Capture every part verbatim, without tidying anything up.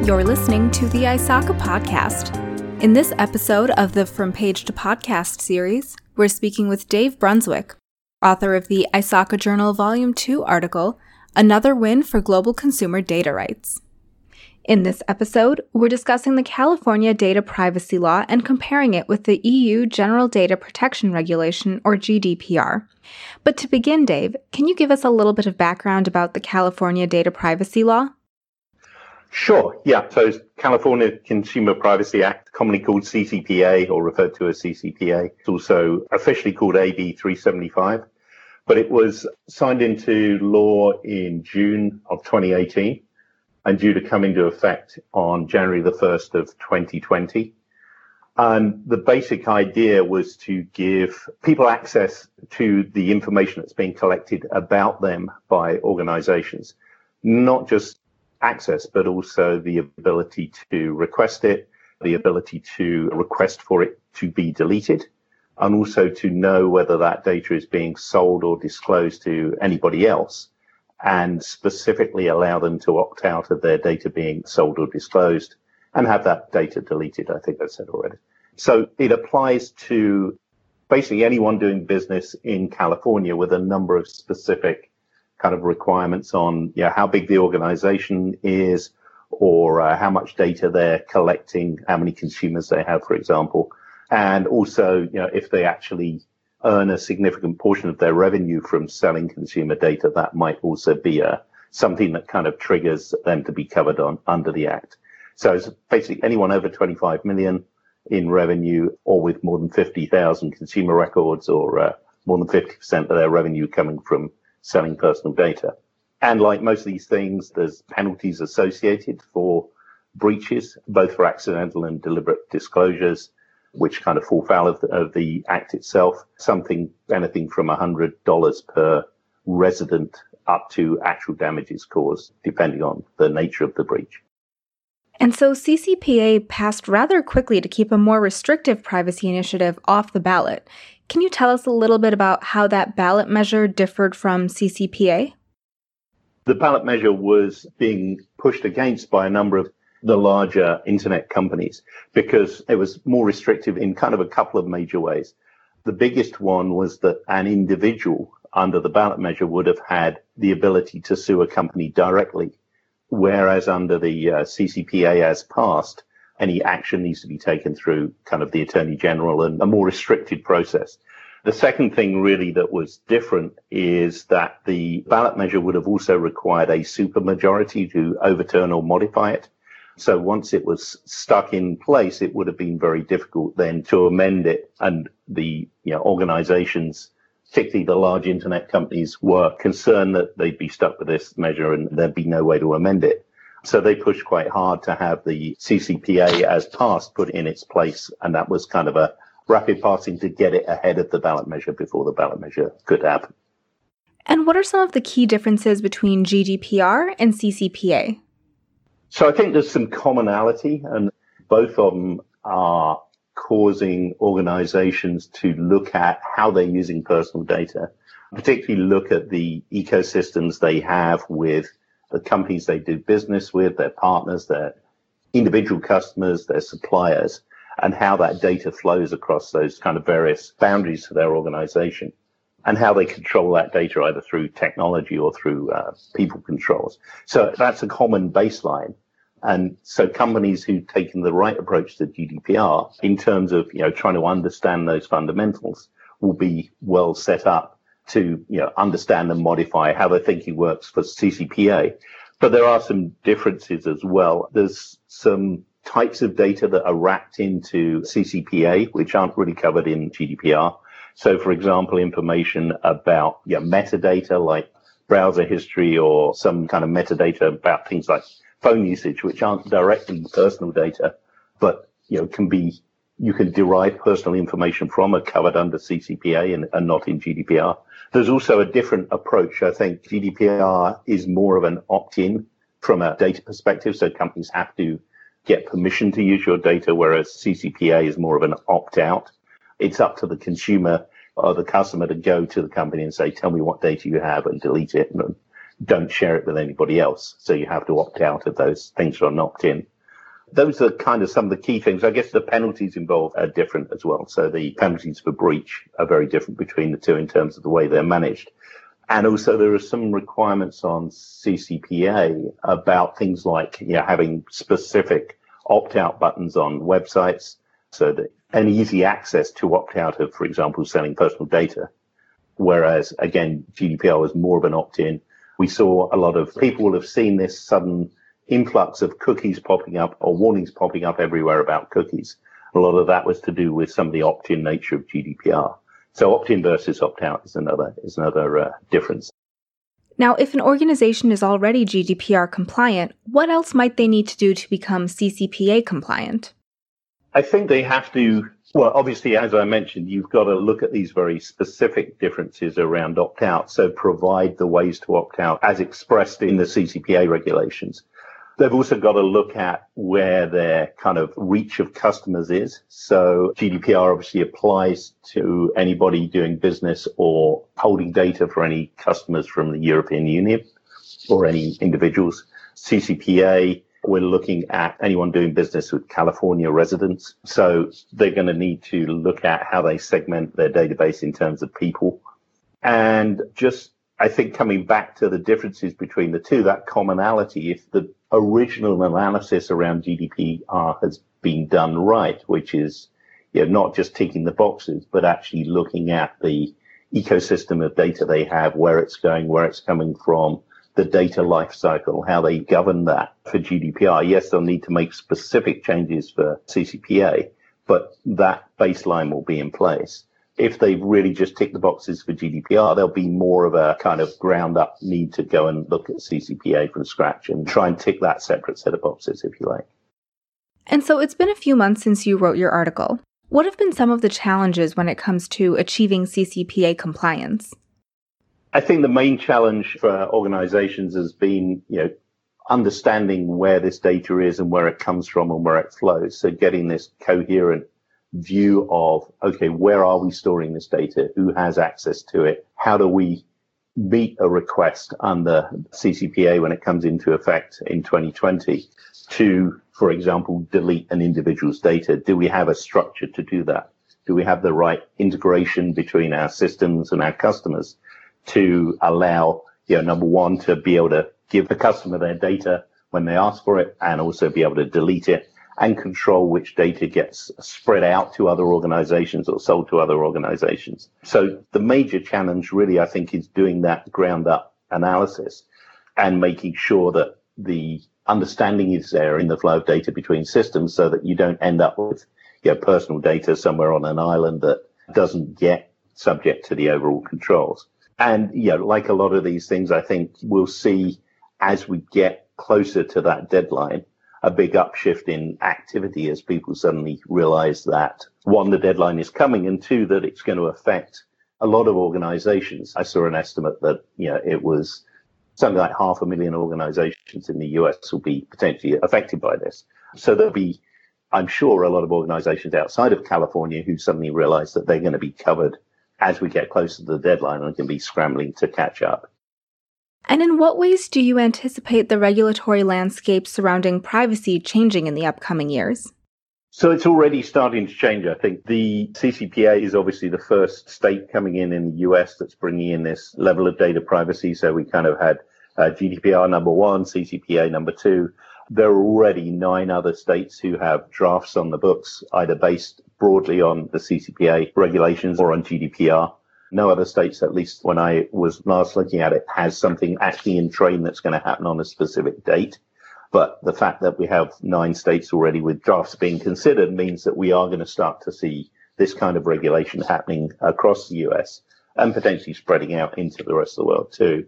You're listening to the I S A C A podcast. In this episode of the From Page to Podcast series, we're speaking with Dave Brunswick, author of the I S A C A Journal Volume two article, Another Win for Global Consumer Data Rights. In this episode, we're discussing the California Data Privacy Law and comparing it with the E U General Data Protection Regulation, or G D P R. But to begin, Dave, can you give us a little bit of background about the California Data Privacy Law? Sure, yeah. So California Consumer Privacy Act, commonly called C C P A or referred to as C C P A. It's also officially called A B three seventy-five, but it was signed into law in June of twenty eighteen and due to come into effect on January the first of twenty twenty. And the basic idea was to give people access to the information that's being collected about them by organizations, not just access, but also the ability to request it, the ability to request for it to be deleted, and also to know whether that data is being sold or disclosed to anybody else, and specifically allow them to opt out of their data being sold or disclosed and have that data deleted. I think I said already. So it applies to basically anyone doing business in California with a number of specific kind of requirements on, you know, how big the organization is, or uh, how much data they're collecting, how many consumers they have, for example, and also, you know, if they actually earn a significant portion of their revenue from selling consumer data, that might also be a, something that kind of triggers them to be covered on under the Act. So it's basically anyone over twenty-five million in revenue, or with more than fifty thousand consumer records, or uh, more than fifty percent of their revenue coming from selling personal data. And like most of these things, there's penalties associated for breaches, both for accidental and deliberate disclosures, which kind of fall foul of the, of the Act itself. Something, anything from one hundred dollars per resident up to actual damages caused, depending on the nature of the breach. And so C C P A passed rather quickly to keep a more restrictive privacy initiative off the ballot. Can you tell us a little bit about how that ballot measure differed from C C P A? The ballot measure was being pushed against by a number of the larger internet companies because it was more restrictive in kind of a couple of major ways. The biggest one was that an individual under the ballot measure would have had the ability to sue a company directly, whereas under the uh, C C P A as passed, any action needs to be taken through kind of the Attorney General and a more restricted process. The second thing really that was different is that the ballot measure would have also required a supermajority to overturn or modify it. So once it was stuck in place, it would have been very difficult then to amend it. And the you know, organizations, particularly the large internet companies, were concerned that they'd be stuck with this measure and there'd be no way to amend it. So they pushed quite hard to have the C C P A as passed put in its place. And that was kind of a rapid passing to get it ahead of the ballot measure before the ballot measure could happen. And what are some of the key differences between G D P R and C C P A? So I think there's some commonality, and both of them are causing organizations to look at how they're using personal data, particularly look at the ecosystems they have with the companies they do business with, their partners, their individual customers, their suppliers, and how that data flows across those kind of various boundaries to their organization, and how they control that data either through technology or through uh, people controls. So that's a common baseline. And so companies who've taken the right approach to G D P R in terms of, you know, trying to understand those fundamentals will be well set up to, you know, understand and modify how their thinking works for C C P A. But there are some differences as well. There's some types of data that are wrapped into C C P A, which aren't really covered in G D P R. So, for example, information about, you know, metadata like browser history, or some kind of metadata about things like phone usage, which aren't directly personal data, but, you know, can be, you can derive personal information from, are covered under C C P A and, and not in G D P R. There's also a different approach. I think G D P R is more of an opt-in from a data perspective. So companies have to get permission to use your data, whereas C C P A is more of an opt-out. It's up to the consumer or the customer to go to the company and say, tell me what data you have, and delete it. And don't share it with anybody else. So you have to opt out of those things that are not opt-in. Those are kind of some of the key things. I guess the penalties involved are different as well. So the penalties for breach are very different between the two in terms of the way they're managed. And also there are some requirements on C C P A about things like, you know, having specific opt-out buttons on websites so that an easy access to opt out of, for example, selling personal data. Whereas, again, G D P R was more of an opt-in. We saw a lot of people will have seen this sudden influx of cookies popping up or warnings popping up everywhere about cookies. A lot of that was to do with some of the opt-in nature of G D P R. So opt-in versus opt-out is another is another uh, difference. Now, if an organization is already G D P R compliant, what else might they need to do to become C C P A compliant? I think they have to, well, obviously, as I mentioned, you've got to look at these very specific differences around opt-out. So provide the ways to opt out as expressed in the C C P A regulations. They've also got to look at where their kind of reach of customers is. So G D P R obviously applies to anybody doing business or holding data for any customers from the European Union or any individuals. C C P A, we're looking at anyone doing business with California residents. So they're going to need to look at how they segment their database in terms of people. And just, I think coming back to the differences between the two, that commonality, if the original analysis around G D P R has been done right, which is, you know, not just ticking the boxes, but actually looking at the ecosystem of data they have, where it's going, where it's coming from, the data life cycle, how they govern that for G D P R. Yes, they'll need to make specific changes for C C P A, but that baseline will be in place. If they really just tick the boxes for G D P R, there'll be more of a kind of ground up need to go and look at C C P A from scratch and try and tick that separate set of boxes, if you like. And so it's been a few months since you wrote your article. What have been some of the challenges when it comes to achieving C C P A compliance? I think the main challenge for organizations has been, you know, understanding where this data is and where it comes from and where it flows. So getting this coherent view of, okay, where are we storing this data? Who has access to it? How do we meet a request under C C P A when it comes into effect in twenty twenty to, for example, delete an individual's data? Do we have a structure to do that? Do we have the right integration between our systems and our customers to allow, you know, number one, to be able to give the customer their data when they ask for it and also be able to delete it and control which data gets spread out to other organizations or sold to other organizations. So the major challenge really, I think, is doing that ground up analysis and making sure that the understanding is there in the flow of data between systems so that you don't end up with, you know, personal data somewhere on an island that doesn't get subject to the overall controls. And, you know, like a lot of these things, I think we'll see as we get closer to that deadline, a big upshift in activity as people suddenly realize that, one, the deadline is coming, and two, that it's going to affect a lot of organizations. I saw an estimate that, you know, it was something like half a million organizations in the U S will be potentially affected by this. So there'll be, I'm sure, a lot of organizations outside of California who suddenly realize that they're going to be covered as we get closer to the deadline and can be scrambling to catch up. And in what ways do you anticipate the regulatory landscape surrounding privacy changing in the upcoming years? So it's already starting to change. I think the C C P A is obviously the first state coming in in the U S that's bringing in this level of data privacy. So we kind of had uh, G D P R number one, C C P A number two. There are already nine other states who have drafts on the books, either based broadly on the C C P A regulations or on G D P R. No other states, at least when I was last looking at it, has something actually in train that's going to happen on a specific date. But the fact that we have nine states already with drafts being considered means that we are going to start to see this kind of regulation happening across the U S and potentially spreading out into the rest of the world too.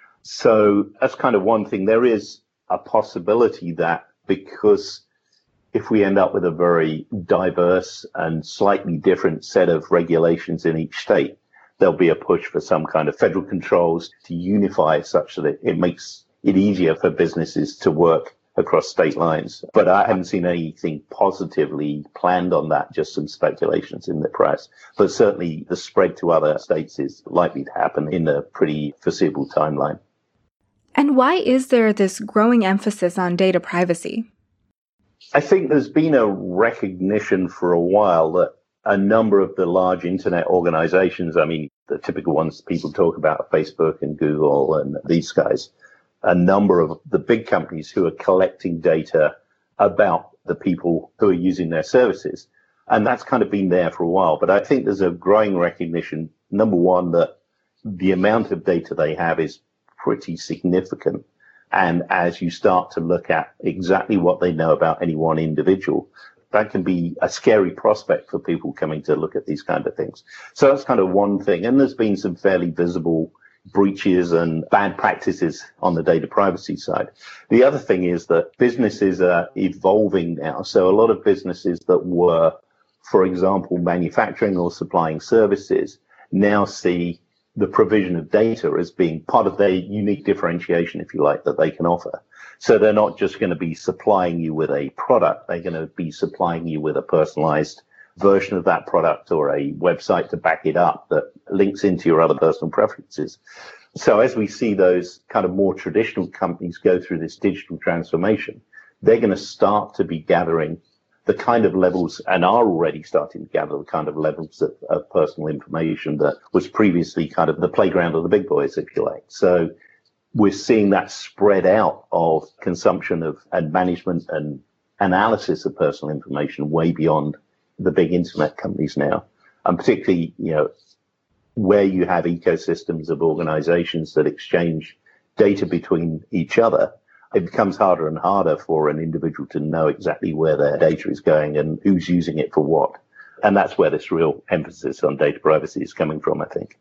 So that's kind of one thing. There is a possibility that because if we end up with a very diverse and slightly different set of regulations in each state, there'll be a push for some kind of federal controls to unify such that it makes it easier for businesses to work across state lines. But I haven't seen anything positively planned on that, just some speculations in the press. But certainly the spread to other states is likely to happen in a pretty foreseeable timeline. And why is there this growing emphasis on data privacy? I think there's been a recognition for a while that a number of the large internet organizations, I mean, the typical ones people talk about are Facebook and Google and these guys, a number of the big companies who are collecting data about the people who are using their services. And that's kind of been there for a while. But I think there's a growing recognition, number one, that the amount of data they have is pretty significant. And as you start to look at exactly what they know about any one individual, that can be a scary prospect for people coming to look at these kind of things. So that's kind of one thing. And there's been some fairly visible breaches and bad practices on the data privacy side. The other thing is that businesses are evolving now. So a lot of businesses that were, for example, manufacturing or supplying services now see the provision of data as being part of their unique differentiation, if you like, that they can offer. So they're not just going to be supplying you with a product. They're going to be supplying you with a personalized version of that product or a website to back it up that links into your other personal preferences. So as we see those kind of more traditional companies go through this digital transformation, they're going to start to be gathering the kind of levels, and are already starting to gather the kind of levels of, of personal information that was previously kind of the playground of the big boys, if you like. So we're seeing that spread out of consumption of and management and analysis of personal information way beyond the big internet companies now. And particularly, you know, where you have ecosystems of organizations that exchange data between each other, it becomes harder and harder for an individual to know exactly where their data is going and who's using it for what. And that's where this real emphasis on data privacy is coming from, I think.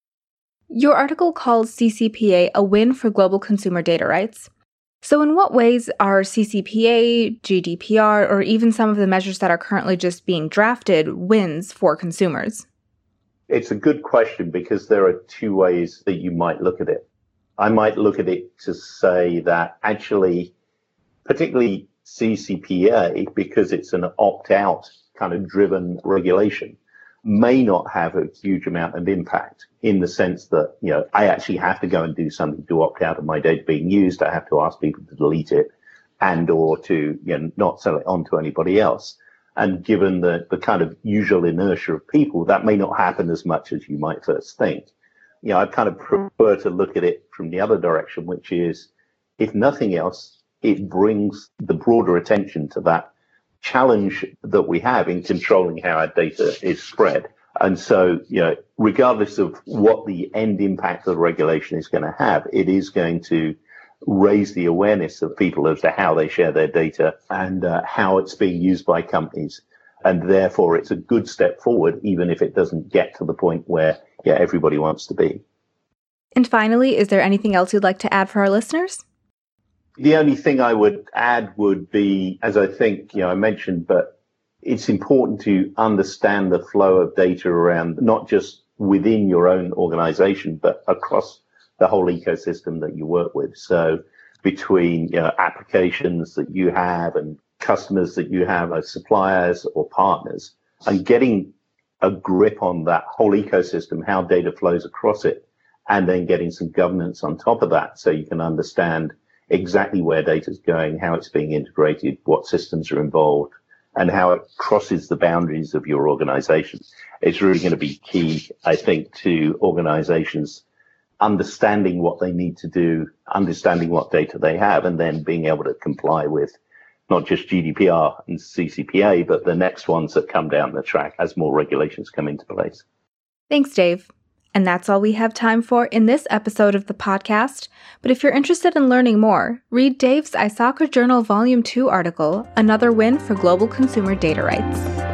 Your article calls C C P A a win for global consumer data rights. So in what ways are C C P A, G D P R, or even some of the measures that are currently just being drafted wins for consumers? It's a good question because there are two ways that you might look at it. I might look at it to say that actually, particularly C C P A, because it's an opt-out kind of driven regulation, may not have a huge amount of impact in the sense that, you know, I actually have to go and do something to opt out of my data being used. I have to ask people to delete it and or to, you know, not sell it on to anybody else. And given the, the kind of usual inertia of people, that may not happen as much as you might first think. You know, I kind of prefer to look at it from the other direction, which is, if nothing else, it brings the broader attention to that challenge that we have in controlling how our data is spread. And so, you know, regardless of what the end impact of the regulation is going to have, it is going to raise the awareness of people as to how they share their data and uh, how it's being used by companies. And therefore, it's a good step forward, even if it doesn't get to the point where, yeah, everybody wants to be. And finally, is there anything else you'd like to add for our listeners? The only thing I would add would be, as I think, you know, I mentioned, but it's important to understand the flow of data around, not just within your own organization, but across the whole ecosystem that you work with. So between, you know, applications that you have and customers that you have as suppliers or partners, and getting a grip on that whole ecosystem, how data flows across it, and then getting some governance on top of that so you can understand exactly where data is going, how it's being integrated, what systems are involved, and how it crosses the boundaries of your organization. It's really going to be key, I think, to organizations understanding what they need to do, understanding what data they have, and then being able to comply with not just G D P R and C C P A, but the next ones that come down the track as more regulations come into place. Thanks, Dave. And that's all we have time for in this episode of the podcast. But if you're interested in learning more, read Dave's ISACA Journal Volume two article, Another Win for Global Consumer Data Rights.